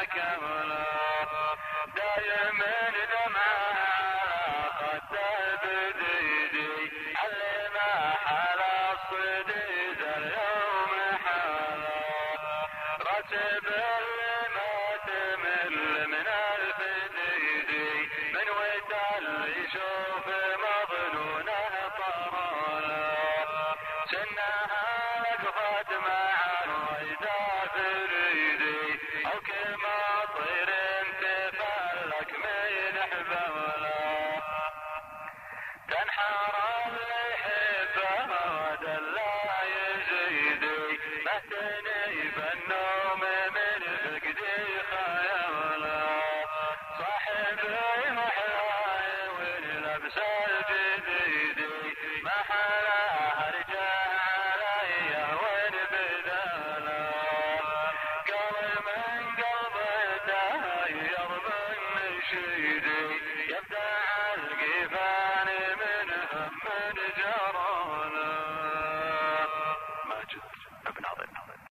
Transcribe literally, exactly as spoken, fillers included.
كملا دايم دمعة خده بديدي علم حال الصديد اليوم حالا رتب اللي ما تمل من الفديدي من ودال يشوف مظنونه طرالا سنها لقفت مع الريدة فريدي او كما طير تفلك من حبولا تنحر اللي يحبها ودلا يزيدي مهتني بالنوم من فقدي خيالا صاحبي محلاي واللبس الجديدي ما حلاها رجع علي وين بدالا قلب من قلبه تهير من نشيدي